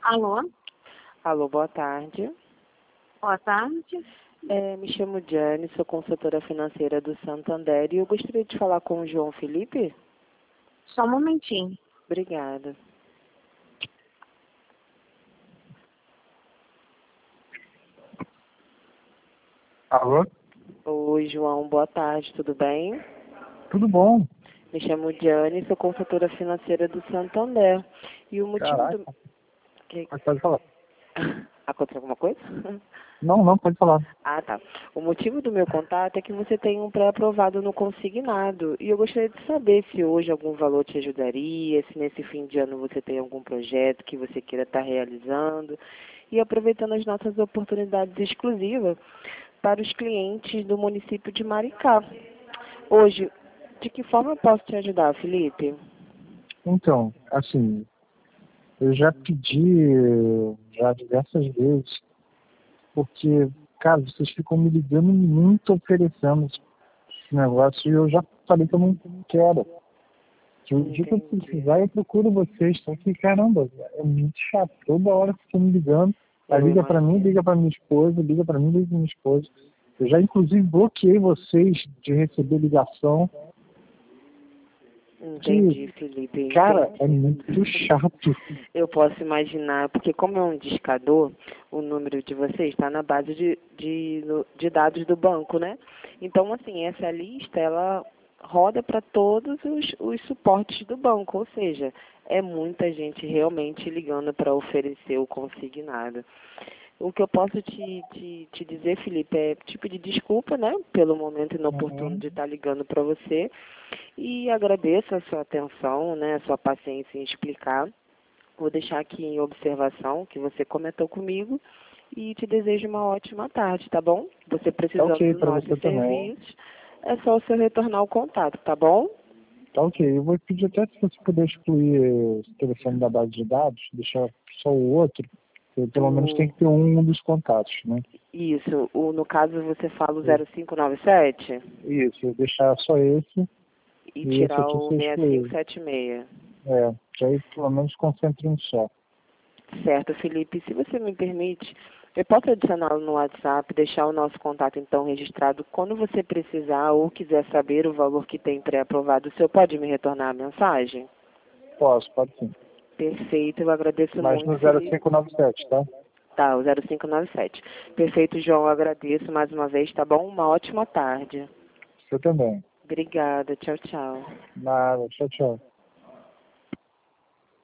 Alô, Alô, boa tarde. boa tarde. Me chamo Diane, sou consultora financeira do Santander e eu gostaria de falar com o João Felipe. Só um momentinho. Obrigada. Alô? Oi, João, boa tarde, tudo bem? Tudo bom? Me chamo Diane, sou consultora financeira do Santander. E o motivo Caraca. do... Que... Pode falar. Aconteceu alguma coisa? Não, pode falar. Ah, tá. O motivo do meu contato é que você tem um pré-aprovado no consignado. E eu gostaria de saber se hoje algum valor te ajudaria, se nesse fim de ano você tem algum projeto que você queira estar realizando. E aproveitando as nossas oportunidades exclusivas para os clientes do município de Maricá. Hoje, de que forma eu posso te ajudar, Felipe? Então, assim, eu já pedi já diversas vezes, porque, cara, vocês ficam me ligando muito oferecendo esse negócio e eu já falei que eu não quero. Que o dia que eu precisar, eu procuro vocês. Só que, caramba, é muito chato. Toda hora ficam me ligando. Aí liga pra mim, liga pra minha esposa, liga pra mim, liga pra minha esposa. Eu já, inclusive, bloqueei vocês de receber ligação. Entendi, Felipe. Cara, Entendi. é muito chato. Eu posso imaginar, porque como é um discador, o número de vocês está na base de dados do banco, né? Então, assim, essa lista, ela roda para todos os suportes do banco, ou seja, é muita gente realmente ligando para oferecer o consignado. O que eu posso te dizer, Felipe, é tipo de desculpa, né, pelo momento inoportuno de estar ligando para você e agradeço a sua atenção, né, a sua paciência em explicar. Vou deixar aqui em observação que você comentou comigo e te desejo uma ótima tarde, tá bom? Você precisando Ok, do pra nosso você também. serviço, é só você retornar o contato, tá bom? Tá ok. Eu vou pedir até se você puder excluir esse telefone da base de dados, deixar só o outro. Pelo menos tem que ter um dos contatos, né? Isso, no caso você fala o 0597 Isso, deixar só esse e e esse tirar aqui o você excluir. 6576. Que aí pelo menos concentre em um só. Certo, Felipe. Se você me permite, eu posso adicioná-lo no WhatsApp, deixar o nosso contato então registrado. Quando você precisar ou quiser saber o valor que tem pré-aprovado, o senhor pode me retornar a mensagem? Pode sim. Perfeito, eu agradeço Mas muito, no Felipe. 0597, tá? Tá, o 0597. Perfeito, João, eu agradeço mais uma vez, tá bom? Uma ótima tarde. Você também. Obrigada, tchau, tchau. Nada, tchau.